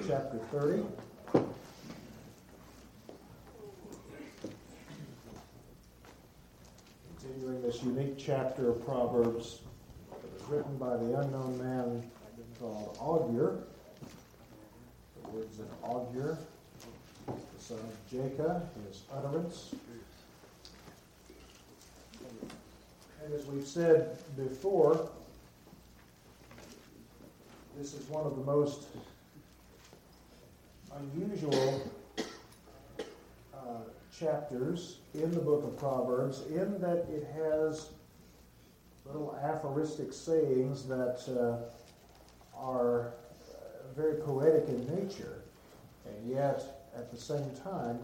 chapter 30. Continuing this unique chapter of Proverbs that was written by the unknown man called Agur. The words of Agur, the son of Jacob, his utterance. And as we've said before, this is one of the most unusual chapters in the book of Proverbs, in that it has little aphoristic sayings that are very poetic in nature, and yet at the same time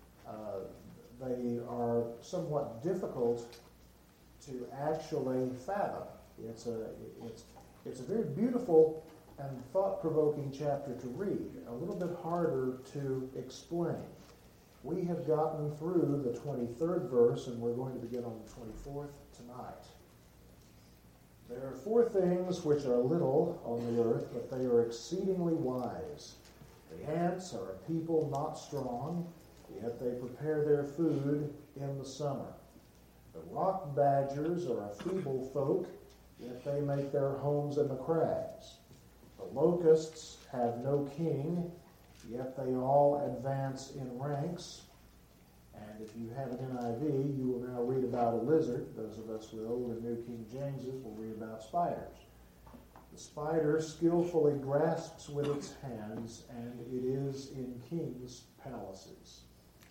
they are somewhat difficult to actually fathom. It's a very beautiful and thought-provoking chapter to read, a little bit harder to explain. We have gotten through the 23rd verse, and we're going to begin on the 24th tonight. There are four things which are little on the earth, but they are exceedingly wise. The ants are a people not strong, yet they prepare their food in the summer. The rock badgers are a feeble folk, yet they make their homes in the crags. The locusts have no king, yet they all advance in ranks. And if you have an NIV, you will now read about a lizard. Those of us with Old and New King Jameses will read about spiders. The spider skillfully grasps with its hands, and it is in kings' palaces.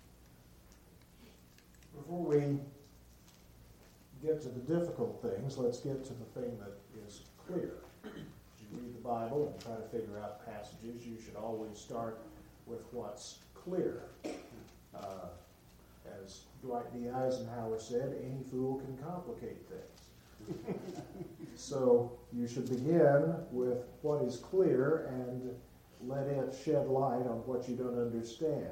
Before we get to the difficult things, let's get to the thing that is clear. As you read the Bible and try to figure out passages, you should always start with what's clear. As Dwight D. Eisenhower said, any fool can complicate things. So you should begin with what is clear and let it shed light on what you don't understand.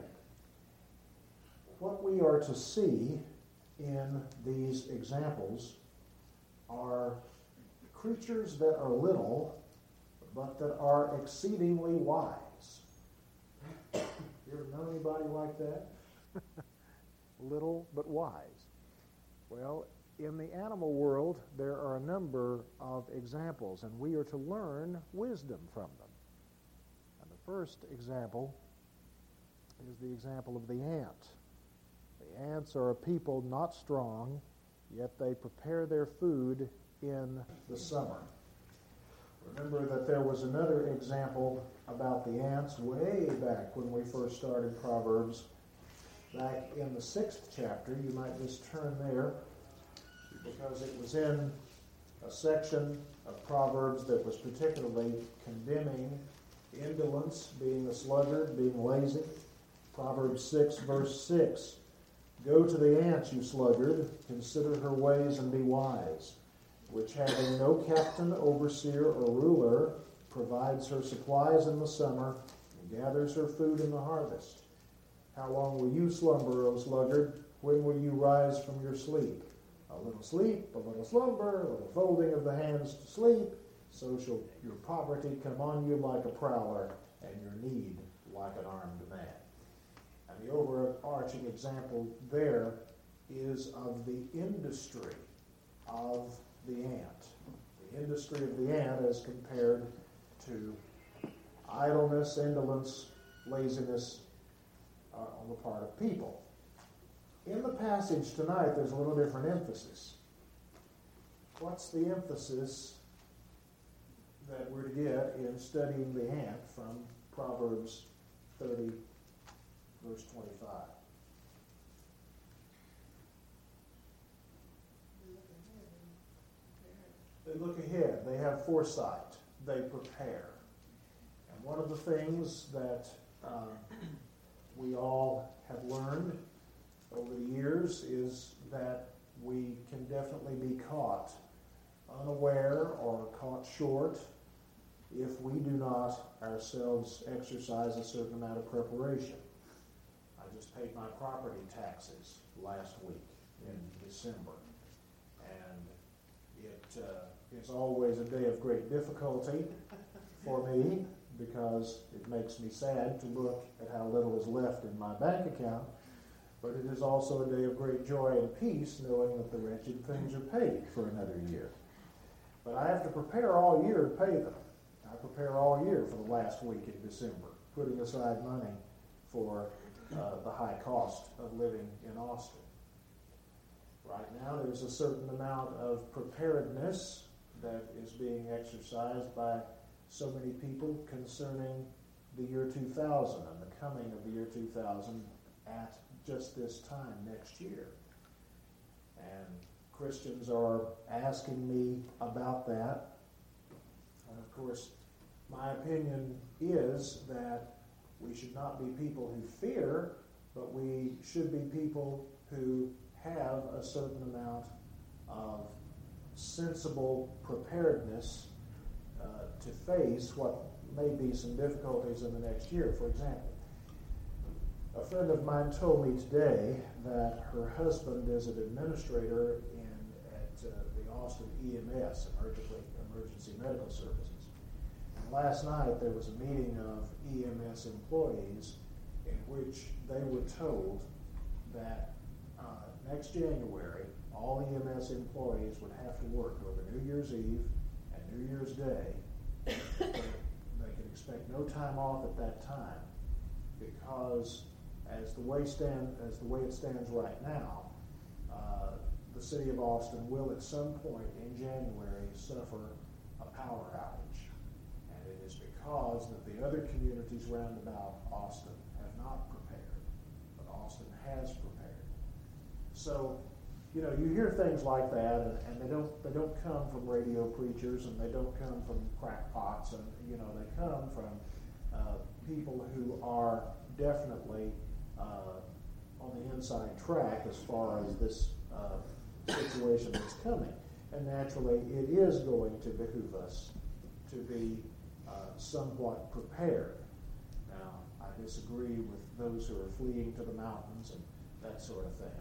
What we are to see in these examples are creatures that are little, but that are exceedingly wise. You ever know anybody like that? Little but wise. Well, in the animal world, there are a number of examples, and we are to learn wisdom from them. And the first example is the example of the ant. The ants are a people not strong, yet they prepare their food in the summer. Remember that there was another example about the ants way back when we first started Proverbs. Back in the 6th chapter, you might just turn there, because it was in a section of Proverbs that was particularly condemning indolence, being a sluggard, being lazy. Proverbs 6, verse 6. Go to the ant, you sluggard, consider her ways and be wise, which having no captain, overseer, or ruler, provides her supplies in the summer and gathers her food in the harvest. How long will you slumber, O sluggard? When will you rise from your sleep? A little sleep, a little slumber, a little folding of the hands to sleep. So shall your poverty come on you like a prowler, and your need like an armed man. And the overarching example there is of the industry of the ant. The industry of the ant as compared to idleness, indolence, laziness on the part of people. In the passage tonight, there's a little different emphasis. What's the emphasis that we're to get in studying the ant from Proverbs 30, verse 25? They look ahead. They have foresight. They prepare. And one of the things that we all have learned over the years is that we can definitely be caught unaware or caught short if we do not ourselves exercise a certain amount of preparation. I just paid my property taxes last week in December, and it is always a day of great difficulty for me because it makes me sad to look at how little is left in my bank account, but it is also a day of great joy and peace knowing that the wretched things are paid for another year. But I have to prepare all year to pay them. I prepare all year for the last week in December, putting aside money for the high cost of living in Austin. Right now there's a certain amount of preparedness that is being exercised by so many people concerning the year 2000 and the coming of the year 2000 at just this time next year. And Christians are asking me about that. And of course, my opinion is that we should not be people who fear, but we should be people who have a certain amount of sensible preparedness to face what may be some difficulties in the next year. For example, a friend of mine told me today that her husband is an administrator at the Austin EMS, Emergency Medical Services. And last night there was a meeting of EMS employees in which they were told that next January all EMS employees would have to work over New Year's Eve and New Year's Day. They can expect no time off at that time because as the way it stands right now, the city of Austin will at some point in January suffer a power outage. And it is because that the other communities round about Austin have not prepared, but Austin has prepared. So, you hear things like that, and they don't come from radio preachers, and they don't come from crackpots, and they come from people who are definitely on the inside track as far as this situation is coming. And naturally, it is going to behoove us to be somewhat prepared. Now, I disagree with those who are fleeing to the mountains and that sort of thing.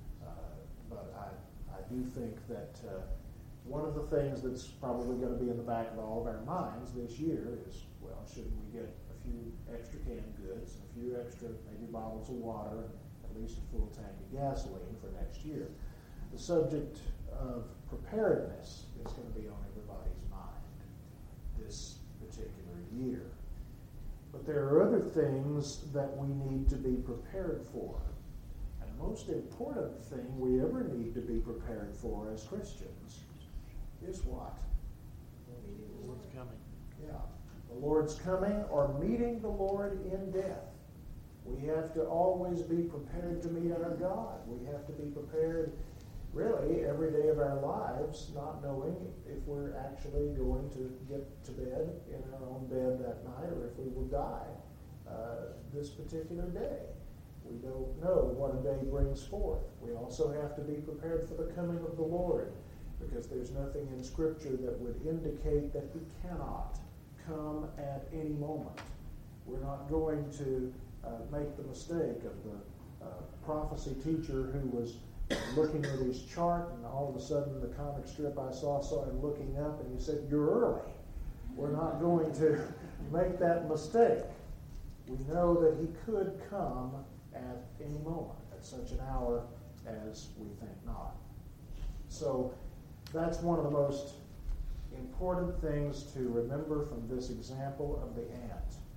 But I do think that one of the things that's probably going to be in the back of all of our minds this year is, well, shouldn't we get a few extra canned goods, a few extra maybe bottles of water, and at least a full tank of gasoline for next year? The subject of preparedness is going to be on everybody's mind this particular year. But there are other things that we need to be prepared for. The most important thing we ever need to be prepared for as Christians is what? The Lord's coming. Yeah. The Lord's coming or meeting the Lord in death. We have to always be prepared to meet our God. We have to be prepared really every day of our lives, not knowing if we're actually going to get to bed in our own bed that night or if we will die this particular day. We don't know what a day brings forth. We also have to be prepared for the coming of the Lord, because there's nothing in Scripture that would indicate that He cannot come at any moment. We're not going to make the mistake of the prophecy teacher who was looking at his chart, and all of a sudden the comic strip I saw him looking up, and he said, "You're early." We're not going to make that mistake. We know that He could come at any moment, at such an hour as we think not. So that's one of the most important things to remember from this example of the ant.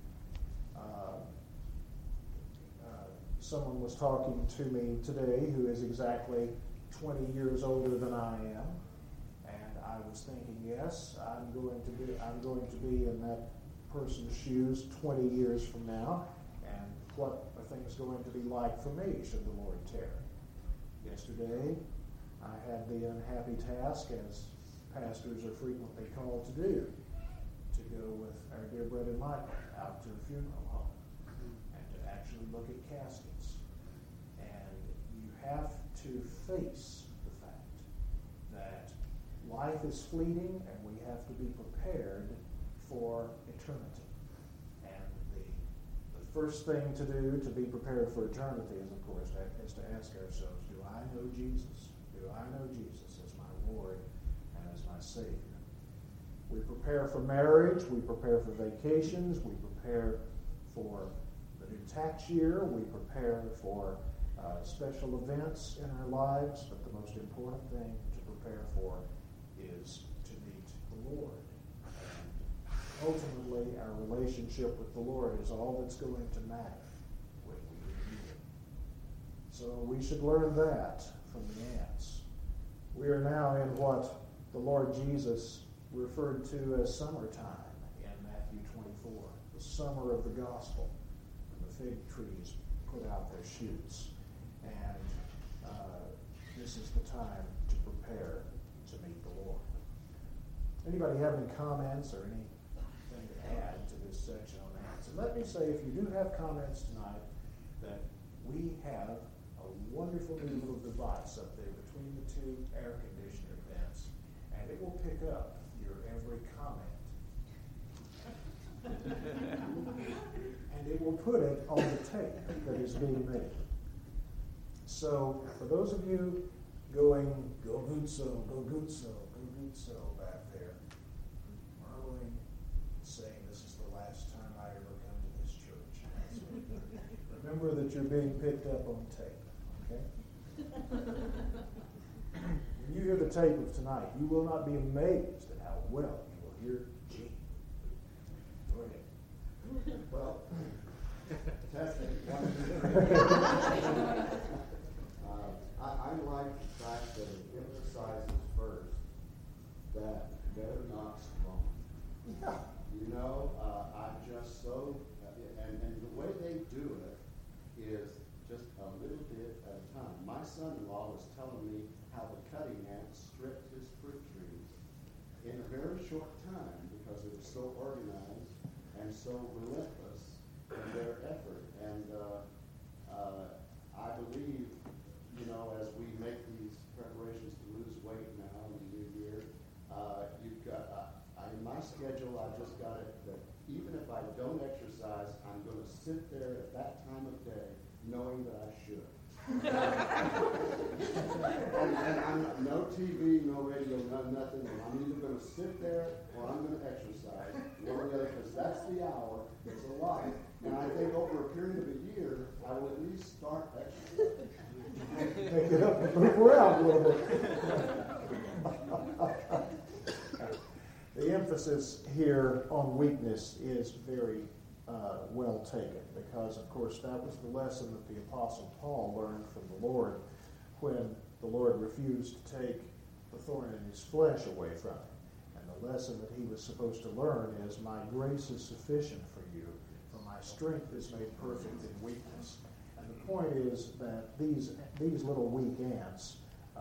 Someone was talking to me today who is exactly 20 years older than I am, and I was thinking, yes, I'm going to be in that person's shoes 20 years from now, and what are things going to be like for me should the Lord tarry? Yesterday, I had the unhappy task, as pastors are frequently called to do, to go with our dear brother Michael out to a funeral home and to actually look at caskets. And you have to face the fact that life is fleeting and we have to be prepared for eternity. And the first thing to do to be prepared for eternity is, of course, is to ask ourselves, do I know Jesus? Do I know Jesus as my Lord and as my Savior? We prepare for marriage, we prepare for vacations, we prepare for the new tax year, we prepare for special events in our lives, but the most important thing to prepare for is to meet the Lord. And ultimately, our relationship with the Lord is all that's going to matter when we meet Him. So we should learn that from the ants. We are now in what the Lord Jesus referred to as summertime in Matthew 24, the summer of the gospel. And the fig trees put out their shoots. And this is the time to prepare to meet the Lord. Anybody have any comments or anything to add to this section on ants? And let me say, if you do have comments tonight, that we have a wonderful new little device up there between the two air conditioner vents, and it will pick up your every comment. And it will put it on the tape that is being made. So, for those of you going, go Gutso, go Gutso, go Gutso back there, murmuring, saying, this is the last time I ever come to this church. Remember that you're being picked up on tape, okay? When you hear the tape of tonight, you will not be amazed at how well you will hear Gene. Go ahead. Well, testing. I like the fact that it emphasizes first that they're not strong. Yeah. You know, I'm just so, and the way they do it is just a little bit at a time. My son-in-law was telling me how the cutting ants stripped his fruit trees in a very short time because it was so organized and so relentless in their effort. And I believe, you know, as we make these preparations to lose weight now in the new year, you've got, in my schedule, I just got it that even if I don't exercise, I'm going to sit there at that time of day knowing that I should. and I'm no TV, no radio, nothing. I'm either going to sit there or I'm going to exercise, one or the other, because that's the hour, it's a life. And I think over a period of a year, I will at least start exercising. Take it up and move around a little bit. The emphasis here on weakness is very well taken, because, of course, that was the lesson that the Apostle Paul learned from the Lord when the Lord refused to take the thorn in his flesh away from him. And the lesson that he was supposed to learn is, my grace is sufficient for you, for my strength is made perfect in weakness. And the point is that these little weak ants,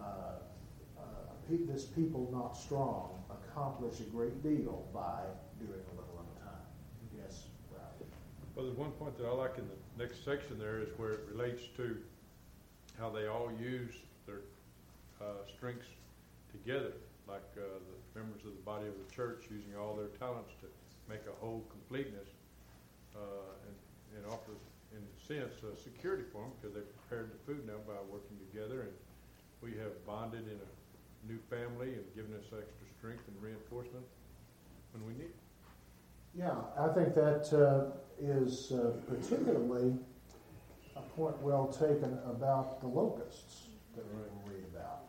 this people not strong, accomplish a great deal by doing a little at a time. Yes, Ralph? Well, there's one point that I like in the next section there is where it relates to how they all use their strengths together, like the members of the body of the church using all their talents to make a whole completeness and offer, in a sense, security for them, because they've prepared the food now by working together, and we have bonded in a new family and given us extra strength and reinforcement when we need it. Yeah, I think that is particularly a point well taken about the locusts that we will read about.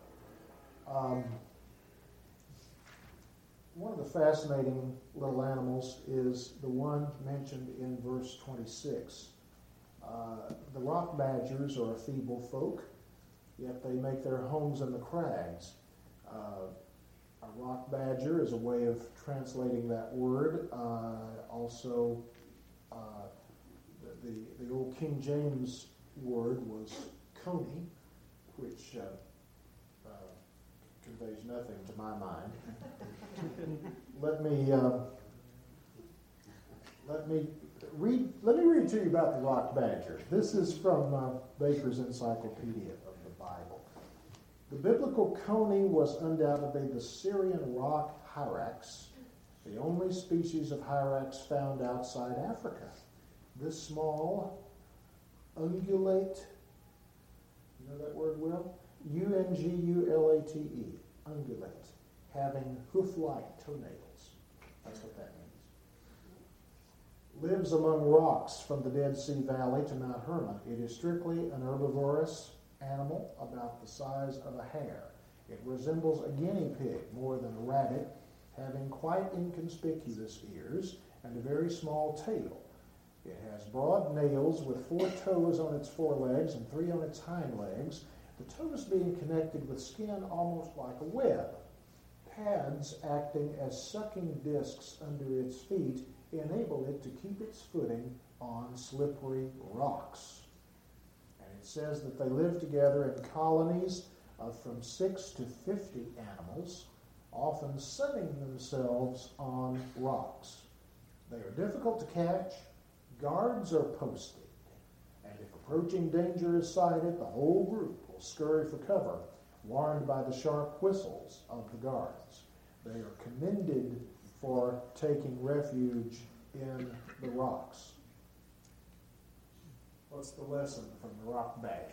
One of the fascinating little animals is the one mentioned in verse 26. The rock badgers are a feeble folk, yet they make their homes in the crags. A rock badger is a way of translating that word. Also, the old King James word was coney, which conveys nothing to my mind. Let me read to you about the rock badger. This is from Baker's Encyclopedia of the Bible. The biblical coney was undoubtedly the Syrian rock hyrax, the only species of hyrax found outside Africa. This small ungulate, you know that word, Will? Ungulate, ungulate, having hoof-like toenails. lives among rocks from the Dead Sea Valley to Mount Hermon. It is strictly an herbivorous animal about the size of a hare. It resembles a guinea pig more than a rabbit, having quite inconspicuous ears and a very small tail. It has broad nails with 4 toes on its forelegs and 3 on its hind legs, the toes being connected with skin almost like a web. Pads acting as sucking discs under its feet enable it to keep its footing on slippery rocks. And it says that they live together in colonies of from 6 to 50 animals, often sunning themselves on rocks. They are difficult to catch. Guards are posted, and if approaching danger is sighted, the whole group will scurry for cover, warned by the sharp whistles of the guards. They are commended for taking refuge in the rocks. What's the lesson from the rock badgers?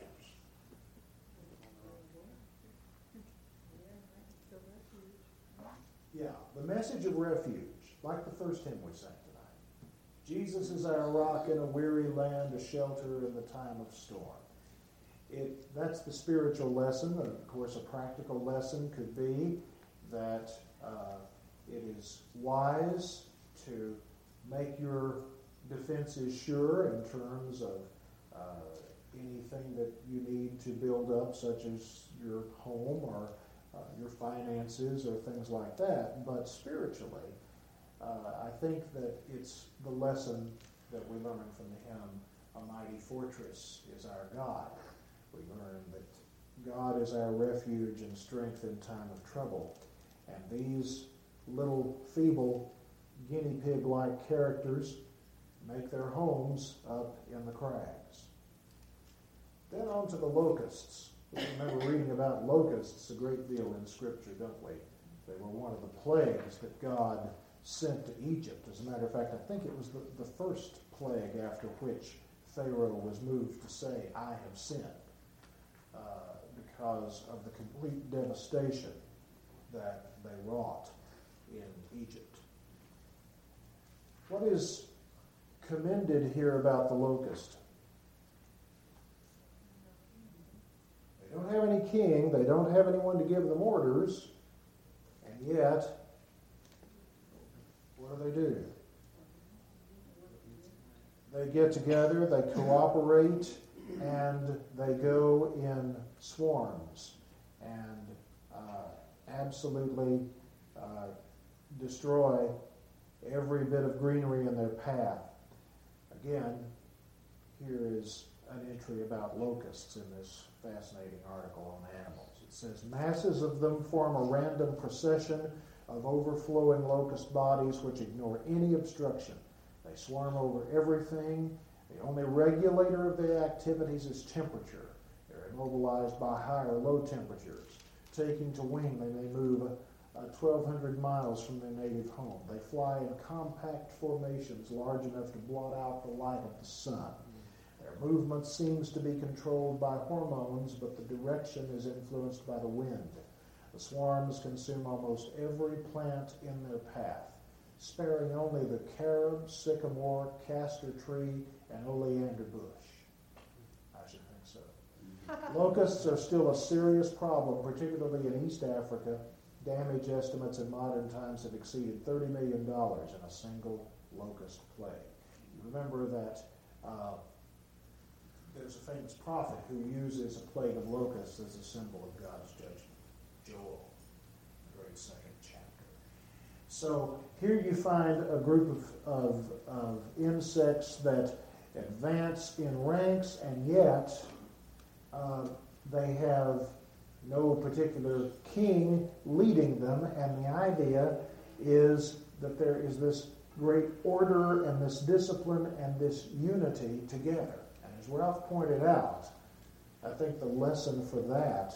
Yeah, the message of refuge, like the first hymn we sang tonight. Jesus is our rock in a weary land, a shelter in the time of storm. That's the spiritual lesson. Of course, a practical lesson could be that it is wise to make your defenses sure in terms of anything that you need to build up, such as your home or your finances or things like that. But spiritually, I think that it's the lesson that we learn from the hymn, "A Mighty Fortress is Our God." We learn that God is our refuge and strength in time of trouble. And these little feeble guinea pig-like characters make their homes up in the crags. Then on to the locusts. We remember reading about locusts a great deal in Scripture, don't we? They were one of the plagues that God sent to Egypt. As a matter of fact, I think it was the first plague after which Pharaoh was moved to say, "I have sinned," because of the complete devastation that they wrought in Egypt. What is commended here about the locust? They don't have any king, they don't have anyone to give them orders, and yet, what do? They get together, they cooperate, and they go in swarms and absolutely destroy every bit of greenery in their path. Again, here is an entry about locusts in this fascinating article on animals. It says, "Masses of them form a random procession of overflowing locust bodies which ignore any obstruction. They swarm over everything. The only regulator of their activities is temperature. They're immobilized by high or low temperatures. Taking to wing, they may move 1,200 miles from their native home. They fly in compact formations large enough to blot out the light of the sun. Their movement seems to be controlled by hormones, but the direction is influenced by the wind. The swarms consume almost every plant in their path, sparing only the carob, sycamore, castor tree, and oleander bush." I should think so. Locusts are still a serious problem, particularly in East Africa. Damage estimates in modern times have exceeded $30 million in a single locust plague. You remember that there's a famous prophet who uses a plague of locusts as a symbol of God's judgment. Joel, the great second chapter. So here you find a group of insects that advance in ranks, and yet they have no particular king leading them, and the idea is that there is this great order and this discipline and this unity together. And as Ralph pointed out, I think the lesson for that,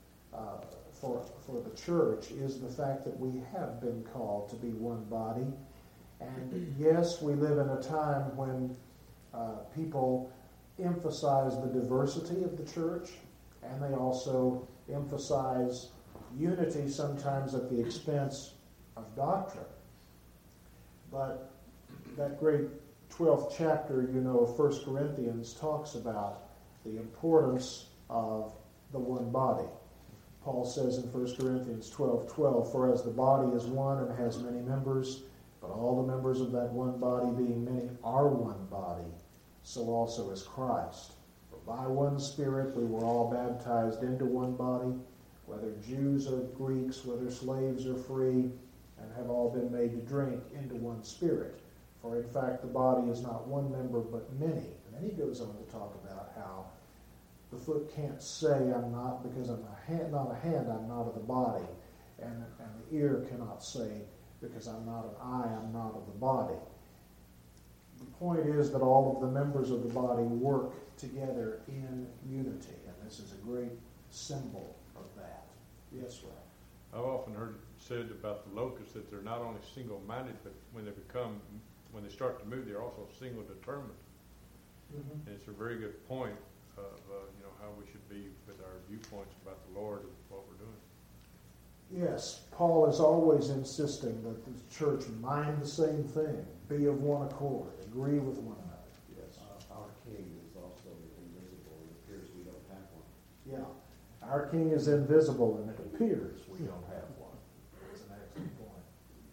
for the church, is the fact that we have been called to be one body. And yes, we live in a time when people emphasize the diversity of the church, and they also emphasize unity sometimes at the expense of doctrine. But that great 12th chapter, of 1 Corinthians talks about the importance of the one body. Paul says in 1 Corinthians 12:12, "For as the body is one and has many members, but all the members of that one body, being many, are one body, so also is Christ. For by one Spirit we were all baptized into one body, whether Jews or Greeks, whether slaves or free, and have all been made to drink into one Spirit. For in fact the body is not one member but many." And then he goes on to talk about how the foot can't say, "I'm not, because I'm not a hand, I'm not of the body." And the ear cannot say, "Because I'm not an eye, I'm not of the body." The point is that all of the members of the body work together in unity. And this is a great symbol of that. Yes, Ray? I've often heard it said about the locusts that they're not only single-minded, but when they start to move, they're also single-determined. Mm-hmm. And it's a very good point of how we should be with our viewpoints about the Lord and what we're doing. Yes, Paul is always insisting that the church mind the same thing, be of one accord, agree with one another. Yes, our King is also invisible. It appears we don't have one. Yeah, our King is invisible, and it appears we don't have one. That's an excellent point.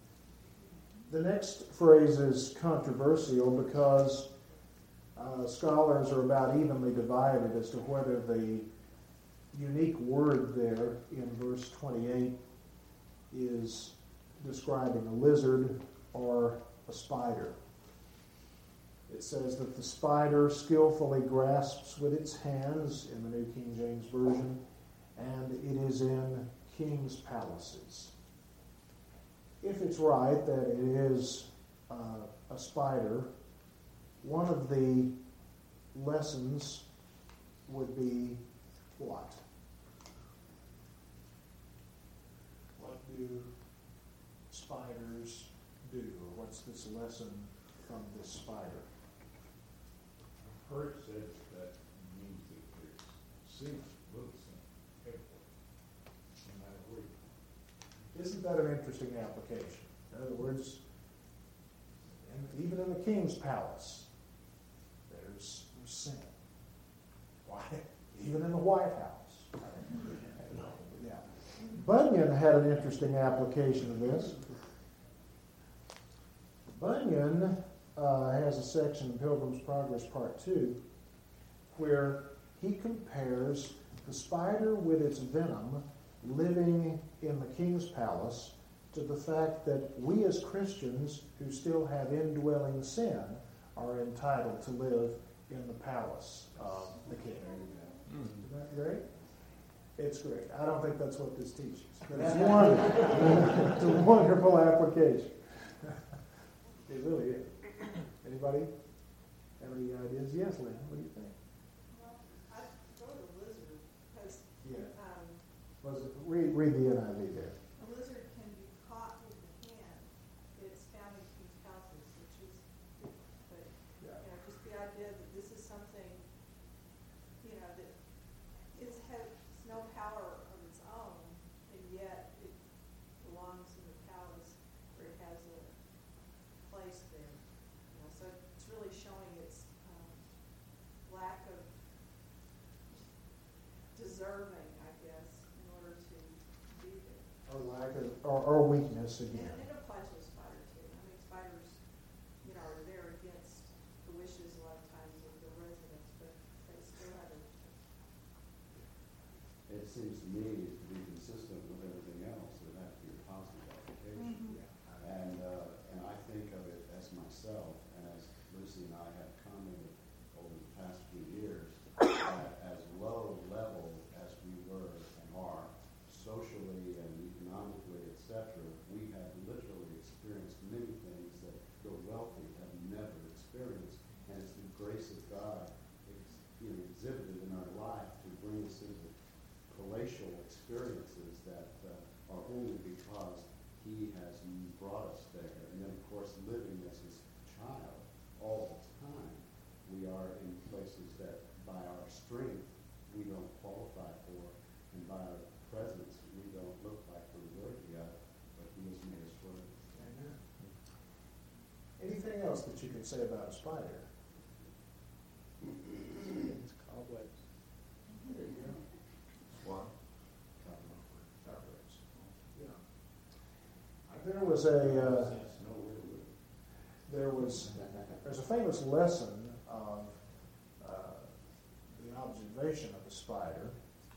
The next phrase is controversial because scholars are about evenly divided as to whether the unique word there in verse 28 is describing a lizard or a spider. It says that the spider skillfully grasps with its hands in the New King James Version, and it is in king's palaces. If it's right that it is a spider, one of the lessons would be what? What do spiders do? Or what's this lesson from this spider? I've heard it said that means that there's sin, little sin, everywhere, no matter where you go. Isn't that an interesting application? In other words, even in the king's palace, there's sin. Why? Even in the White House. Yeah. Bunyan had an interesting application of this. Bunyan has a section in Pilgrim's Progress Part 2 where he compares the spider with its venom living in the king's palace to the fact that we as Christians who still have indwelling sin are entitled to live in the palace of the king. Isn't that great? It's great. I don't think that's what this teaches, but it's wonderful. It's a wonderful application. It really is. Anybody have any ideas? Yes, Lynn, what do you think? Well, I go to the lizard because Read the NIV there. a lizard can be caught with the hand. It's found in king's palaces, which is, but just the idea that this is something, that has no power of its own, and yet it belongs in the palace where it has a place there. So it's really showing its lack of deserving, I guess, in order to be there. Or lack of, or weakness again. And it applies to a spider too. I mean, spiders, are there against the wishes a lot of times of the residents, but they still have a. It seems to me to be consistent with everything else. It has to be a positive application. And I think of it as myself, and as Lucy and I have commented over the past few years, that as low level as we were and are, socially and economically, etc., we have literally experienced many things that the wealthy have never experienced, and it's the grace of God exhibited in our life to bring us into palatial experiences that are only because He has brought us there. And then, of course, living as His child all the time, we are in places that by our strength we don't qualify for, and by our presence we don't look like we're worthy of, but He has made us worthy. Amen. Anything else that you can say about a spider? It's cobwebs. There you go. Swan. Cobwebs. Yeah. There was a there's a famous lesson of the observation of the spider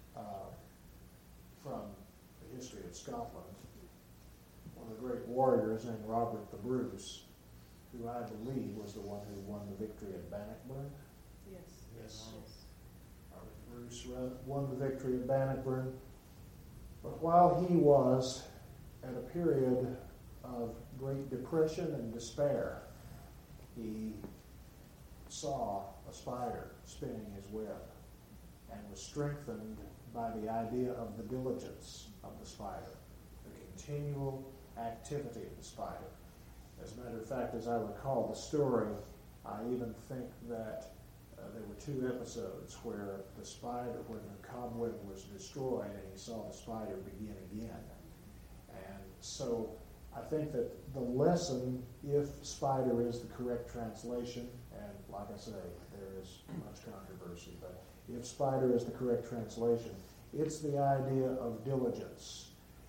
from the history of Scotland. One of the great warriors named Robert the Bruce, who I believe was the one who won the victory at Bannockburn. Yes. Robert Bruce won the victory at Bannockburn. But while he was at a period of great depression and despair, he saw a spider spinning his web and was strengthened by the idea of the diligence of the spider, the continual activity of the spider. As a matter of fact, as I recall the story, I even think that there were 2 episodes where the cobweb was destroyed and he saw the spider begin again. And so I think that the lesson, if spider is the correct translation, and like I say, there is much controversy, but if spider is the correct translation, it's the idea of diligence.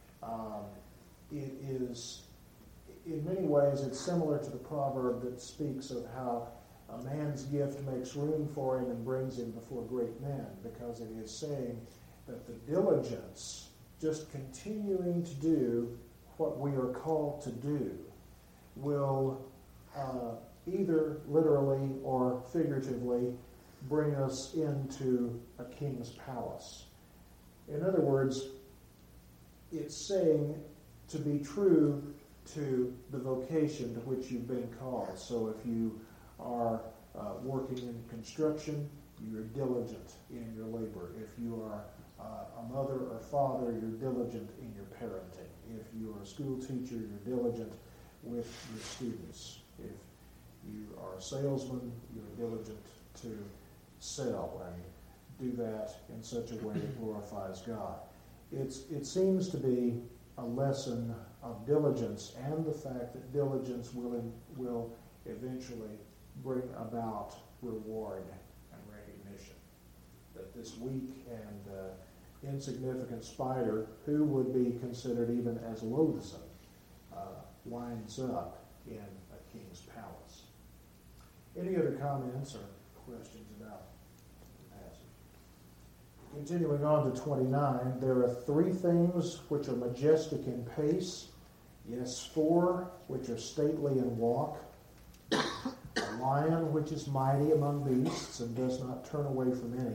It is, in many ways, it's similar to the proverb that speaks of how a man's gift makes room for him and brings him before great men, because it is saying that the diligence, just continuing to do what we are called to do, will either literally or figuratively bring us into a king's palace. In other words, it's saying to be true to the vocation to which you've been called. So if you are working in construction, you're diligent in your labor. If you are a mother or father, you're diligent in your parenting. If you are a school teacher, you're diligent with your students. If you are a salesman, you're diligent to sell and do that in such a way that glorifies God. It seems to be a lesson of diligence, and the fact that diligence will eventually bring about reward and recognition. That this weak and insignificant spider, who would be considered even as loathsome, winds up in a king's palace. Any other comments or questions about the passage? Continuing on to 29, there are 3 things which are majestic in pace, yes, 4 which are stately in walk, a lion which is mighty among beasts and does not turn away from any.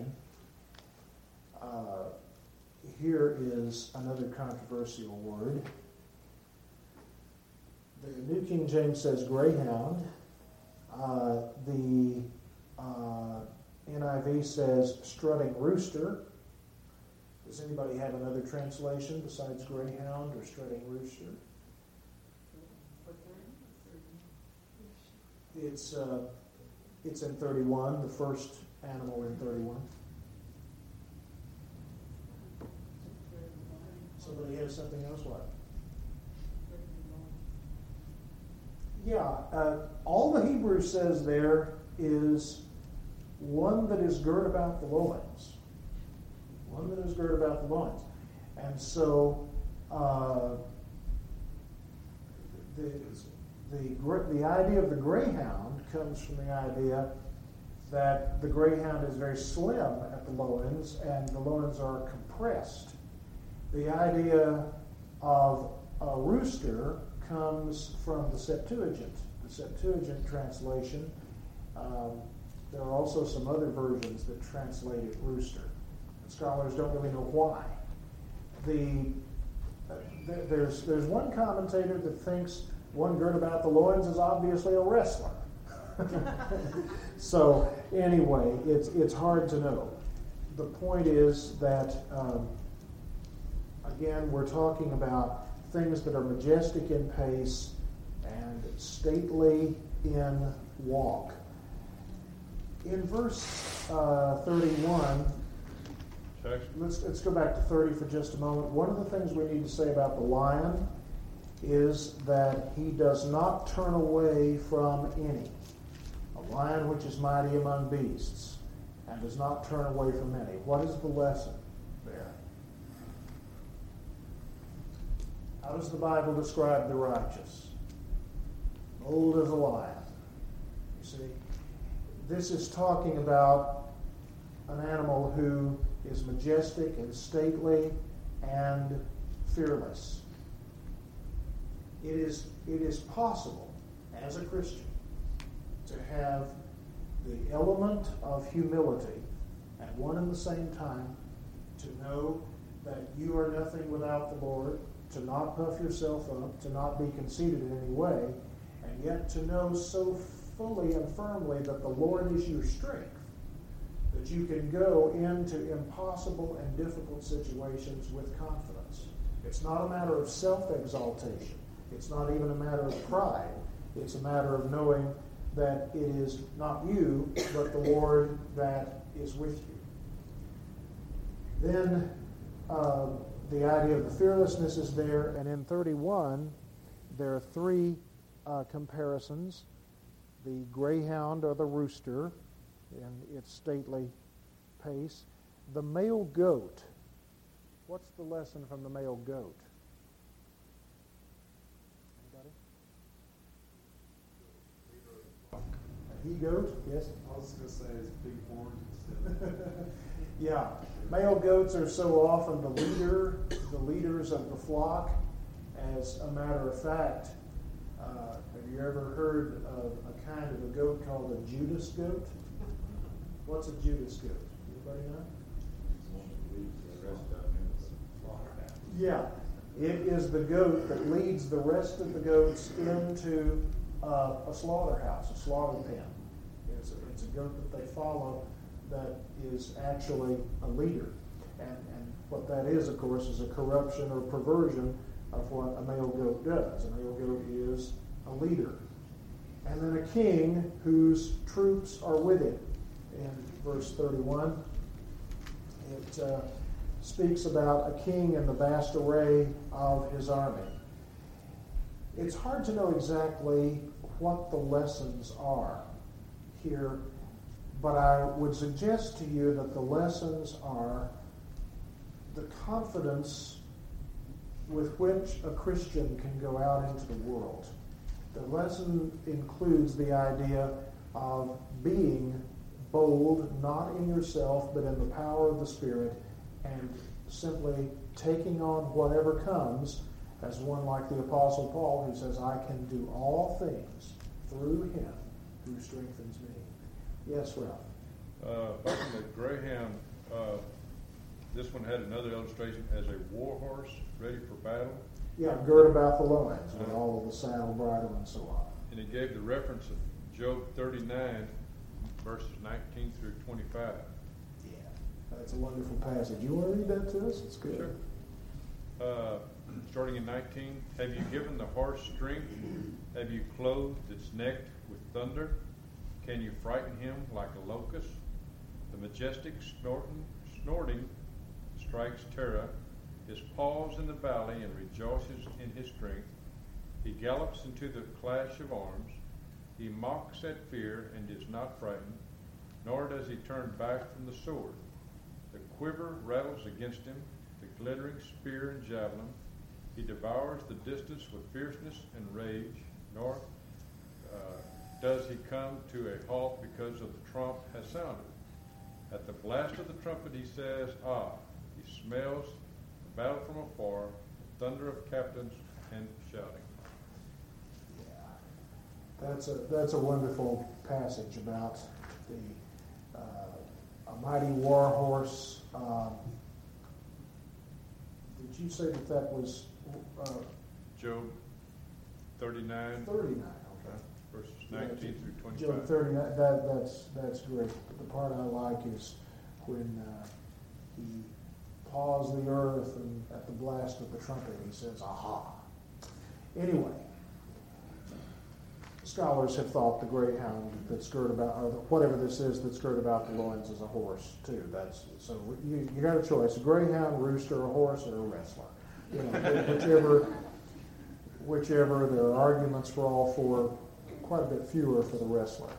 Here is another controversial word. The New King James says greyhound. The NIV says strutting rooster. Does anybody have another translation besides greyhound or strutting rooster? It's in 31, the first animal in 31. Somebody has something else? What? Yeah, all the Hebrew says there is one that is girt about the loins. One that is girt about the loins. And so the idea of the greyhound comes from the idea that the greyhound is very slim at the loins and the loins are compressed. The idea of a rooster comes from the Septuagint. The Septuagint translation, there are also some other versions that translate it rooster. And scholars don't really know why. There's one commentator that thinks one girt about the loins is obviously a wrestler. So anyway, it's hard to know. The point is that, again, we're talking about things that are majestic in pace and stately in walk. In verse 31, let's go back to 30 for just a moment. One of the things we need to say about the lion is that he does not turn away from any. A lion which is mighty among beasts, and does not turn away from any. What is the lesson there? How does the Bible describe the righteous? Bold as a lion. You see, this is talking about an animal who is majestic and stately and fearless. It is possible, as a Christian, to have the element of humility at one and the same time, to know that you are nothing without the Lord, to not puff yourself up, to not be conceited in any way, and yet to know so fully and firmly that the Lord is your strength, that you can go into impossible and difficult situations with confidence. It's not a matter of self-exaltation. It's not even a matter of pride. It's a matter of knowing that it is not you, but the Lord that is with you. Then the idea of the fearlessness is there, and in 31, there are three comparisons. The greyhound or the rooster in its stately pace. The male goat. What's the lesson from the male goat? Anybody? A he-goat? Yes? I was going to say it's big horns instead. Yeah. Male goats are so often the leaders of the flock. As a matter of fact, have you ever heard of a kind of a goat called a Judas goat? What's a Judas goat? Anybody know? Yeah. It is the goat that leads the rest of the goats into a slaughterhouse, a slaughter pen. It's a goat that they follow that is actually a leader. And what that is, of course, is a corruption or perversion of what a male goat does. A male goat is a leader. And then a king whose troops are with him. In verse 31, it speaks about a king and the vast array of his army. It's hard to know exactly what the lessons are here, but I would suggest to you that the lessons are the confidence with which a Christian can go out into the world. The lesson includes the idea of being bold, not in yourself, but in the power of the Spirit, and simply taking on whatever comes, as one like the Apostle Paul, who says, I can do all things through him who strengthens me. Yes, Ralph? Back in the greyhound, this one had another illustration as a war horse ready for battle. Yeah, gird about the loins with all of the saddle, bridle, and so on. And he gave the reference of Job 39, verses 19 through 25. Yeah, that's a wonderful passage. You want to read that to us? It's good. Sure. Starting in 19, have you given the horse strength? Have you clothed its neck with thunder? Can you frighten him like a locust? The majestic snorting strikes terror. His paws in the valley and rejoices in his strength. He gallops into the clash of arms. He mocks at fear and is not frightened, nor does he turn back from the sword. The quiver rattles against him, the glittering spear and javelin. He devours the distance with fierceness and rage, nor does he come to a halt because of the trump has sounded. At the blast of the trumpet he says, ah, he smells the battle from afar, the thunder of captains and shouting. Yeah, that's a wonderful passage about the a mighty war horse. Did you say that was Job 39. 39? Verses 19 through 25. Job 39, that's great. But the part I like is when he paws the earth and at the blast of the trumpet he says, aha. Anyway, scholars have thought the greyhound that's girt about, or whatever this is that's girt about the loins is a horse too. So you got a choice: a greyhound, rooster, a horse, or a wrestler. You know, whichever. There are arguments for all four, quite a bit fewer for the wrestler.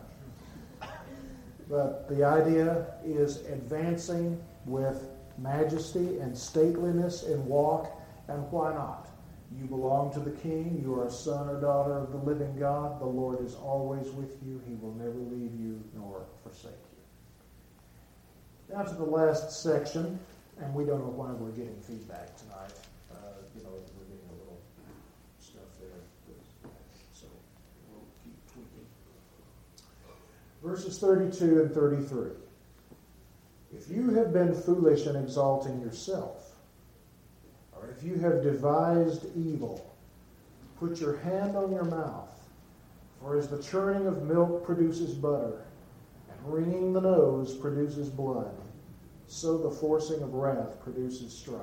But the idea is advancing with majesty and stateliness in walk, and why not? You belong to the King. You are a son or daughter of the living God. The Lord is always with you. He will never leave you nor forsake you. Now to the last section, and we don't know why we're getting feedback tonight. We're getting a little stuff there. So we'll keep tweaking. Verses 32 and 33. If you have been foolish in exalting yourself, or if you have devised evil, put your hand on your mouth, for as the churning of milk produces butter, and wringing the nose produces blood, so the forcing of wrath produces strife.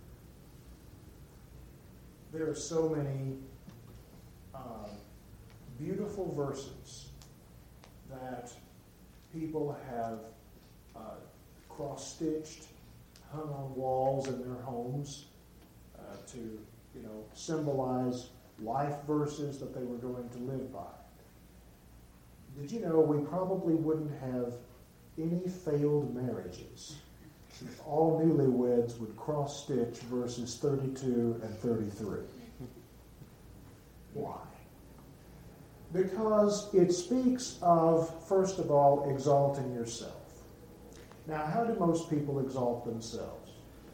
There are so many beautiful verses that people have cross-stitched, hung on walls in their homes to, symbolize life verses that they were going to live by. Did you know we probably wouldn't have any failed marriages if all newlyweds would cross-stitch verses 32 and 33? Why? Because it speaks of, first of all, exalting yourself. Now, how do most people exalt themselves?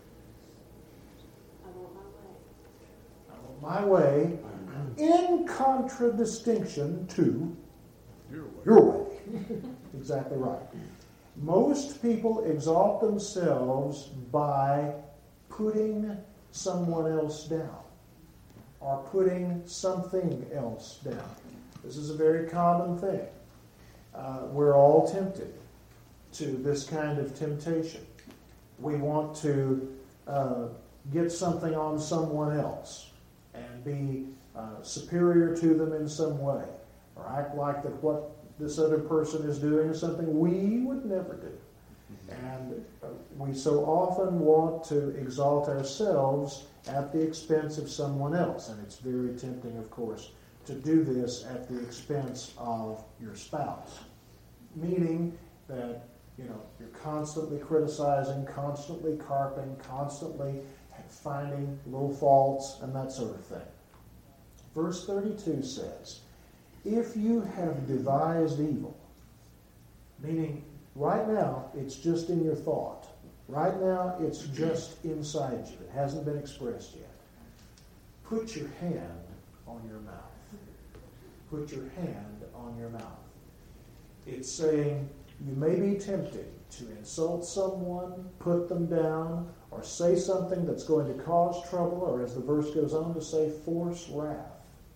I want my way. I want my way, in contradistinction to your way. Exactly right. Most people exalt themselves by putting someone else down or putting something else down. This is a very common thing. We're all tempted to this kind of temptation. We want to get something on someone else and be superior to them in some way, or act like that what this other person is doing is something we would never do. And we so often want to exalt ourselves at the expense of someone else. And it's very tempting, of course, to do this at the expense of your spouse. Meaning that, you're constantly criticizing, constantly carping, constantly finding little faults and that sort of thing. Verse 32 says, if you have devised evil, meaning right now it's just in your thought. Right now it's just inside you. It hasn't been expressed yet. Put your hand on your mouth. Put your hand on your mouth. It's saying you may be tempted to insult someone, put them down, or say something that's going to cause trouble, or as the verse goes on to say, force wrath.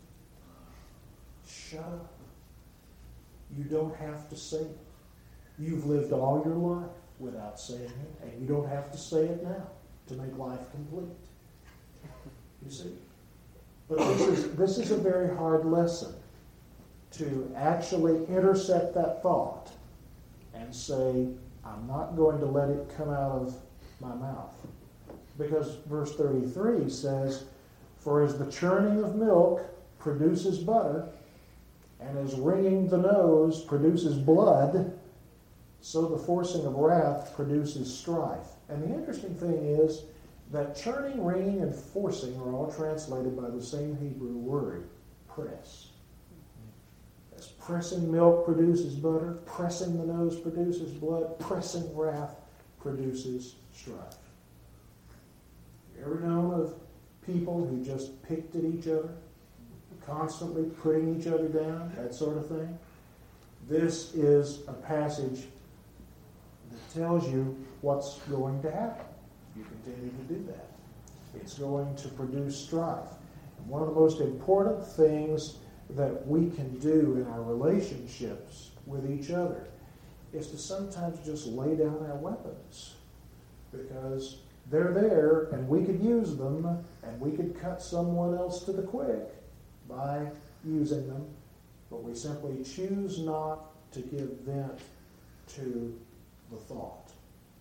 Shut up. You don't have to say it. You've lived all your life without saying it, and you don't have to say it now to make life complete. You see? But this is a very hard lesson, to actually intercept that thought and say, I'm not going to let it come out of my mouth. Because verse 33 says, for as the churning of milk produces butter, and as wringing the nose produces blood, so the forcing of wrath produces strife. And the interesting thing is that churning, wringing, and forcing are all translated by the same Hebrew word, press. As pressing milk produces butter, pressing the nose produces blood, pressing wrath produces strife. You ever known of people who just picked at each other, constantly putting each other down, that sort of thing? This is a passage that tells you what's going to happen if you continue to do that. It's going to produce strife. And one of the most important things that we can do in our relationships with each other is to sometimes just lay down our weapons, because they're there and we could use them, and we could cut someone else to the quick by using them, but we simply choose not to give vent to the thought.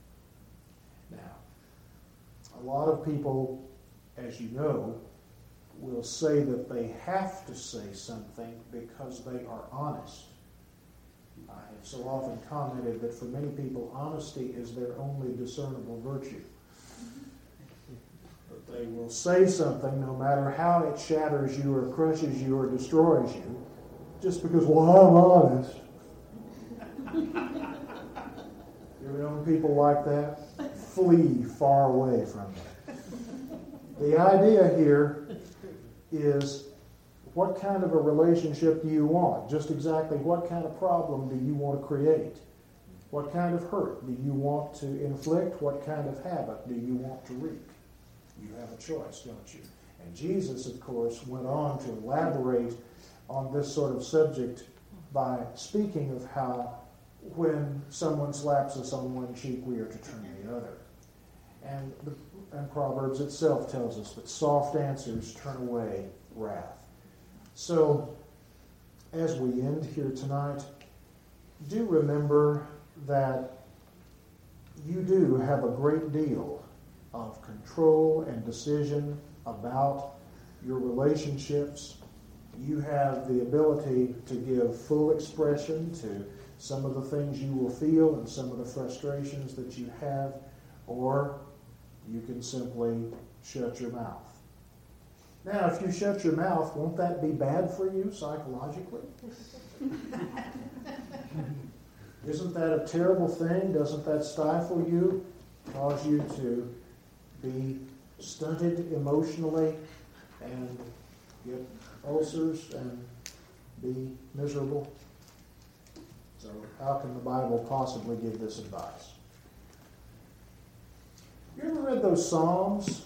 Now, a lot of people, as you know, will say that they have to say something because they are honest. I have so often commented that for many people, honesty is their only discernible virtue. But they will say something no matter how it shatters you or crushes you or destroys you, just because, well, I'm honest. You ever known people like that? Flee far away from them. The idea here is, what kind of a relationship do you want? Just exactly what kind of problem do you want to create? What kind of hurt do you want to inflict? What kind of havoc do you want to wreak? You have a choice, don't you? And Jesus, of course, went on to elaborate on this sort of subject by speaking of how when someone slaps us on one cheek, we are to turn the other. And Proverbs itself tells us that soft answers turn away wrath. So, as we end here tonight, do remember that you do have a great deal of control and decision about your relationships. You have the ability to give full expression to some of the things you will feel and some of the frustrations that you have, or you can simply shut your mouth. Now, if you shut your mouth, won't that be bad for you psychologically? Isn't that a terrible thing? Doesn't that stifle you, cause you to be stunted emotionally and get ulcers and be miserable? So how can the Bible possibly give this advice? You ever read those Psalms?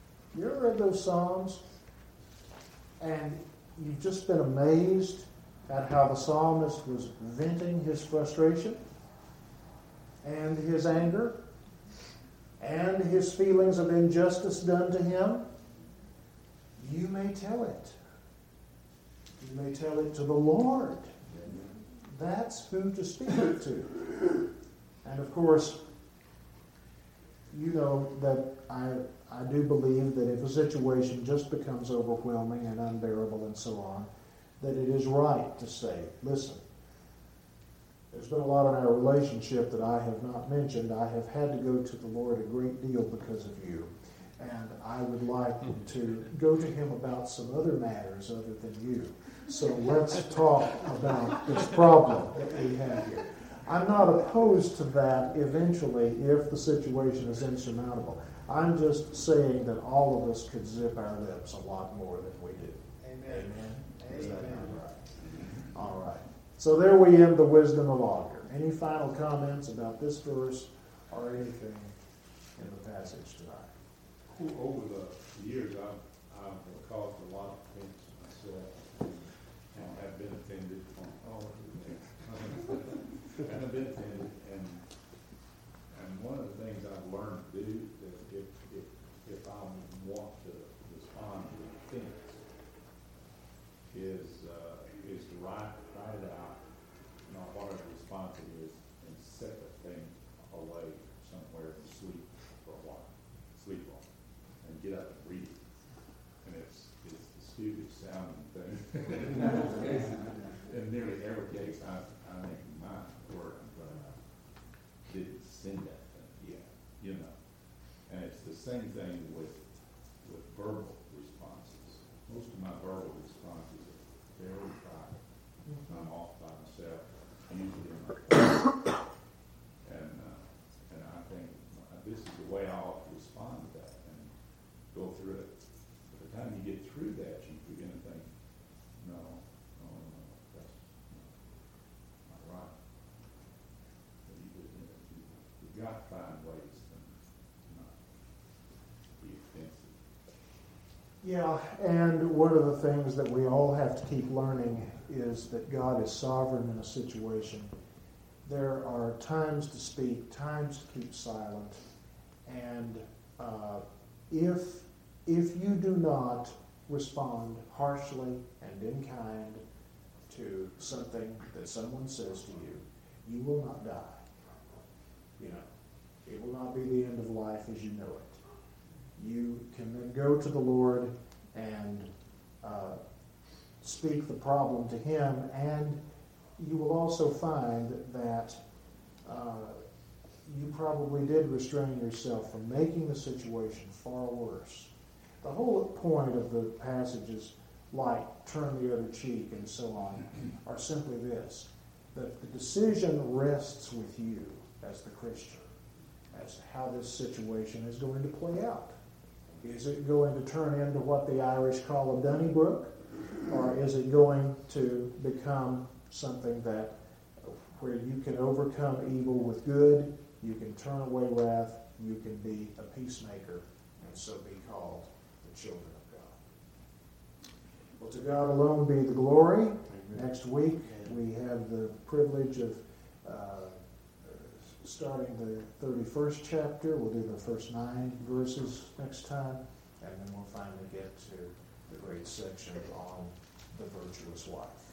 And you've just been amazed at how the psalmist was venting his frustration and his anger and his feelings of injustice done to him? You may tell it. You may tell it to the Lord. That's who to speak it to. And of course, you know that I do believe that if a situation just becomes overwhelming and unbearable and so on, that it is right to say, listen, there's been a lot in our relationship that I have not mentioned. I have had to go to the Lord a great deal because of you. And I would like to go to him about some other matters other than you. So let's talk about this problem that we have here. I'm not opposed to that eventually if the situation is insurmountable. I'm just saying that all of us could zip our lips a lot more than we do. Amen. Amen? Is that not right? All right. So there we end the wisdom of Augur. Any final comments about this verse or anything in the passage tonight? Over the years, I've caused a lot of offense myself and have been offended. And I've been offended, and one of the things I've learned to do is if I want to respond to offense is to write it out, not whatever the response it is, and set the thing away somewhere and sleep for a while, sleep on it, and get up and read it. And it's the stupidest sounding thing. In nearly every case, I think my word didn't send that thing yet, you know. And it's the same thing with verbal responses. Most of my verbal responses are very private. I'm off by myself, usually in my car. And I think this is the way I ought to respond to that and go through it. By the time you get through that, you begin to think, no, that's not right. You've got to find ways to not be offensive. Yeah, and one of the things that we all have to keep learning is that God is sovereign in a situation. There are times to speak, times to keep silent, and if you do not respond harshly and in kind to something that someone says to you, you will not die. You know, it will not be the end of life as you know it. You can then go to the Lord and speak the problem to him, and you will also find that you probably did restrain yourself from making the situation far worse. The whole point of the passages like turn the other cheek and so on are simply this, that the decision rests with you as the Christian as to how this situation is going to play out. Is it going to turn into what the Irish call a Donnybrook, or is it going to become something that where you can overcome evil with good, you can turn away wrath, you can be a peacemaker, and so be called the children of God. Well, to God alone be the glory. Amen. Next week we have the privilege of starting the 31st chapter. We'll do the first 9 verses next time, and then we'll finally get to the great section on the virtuous wife.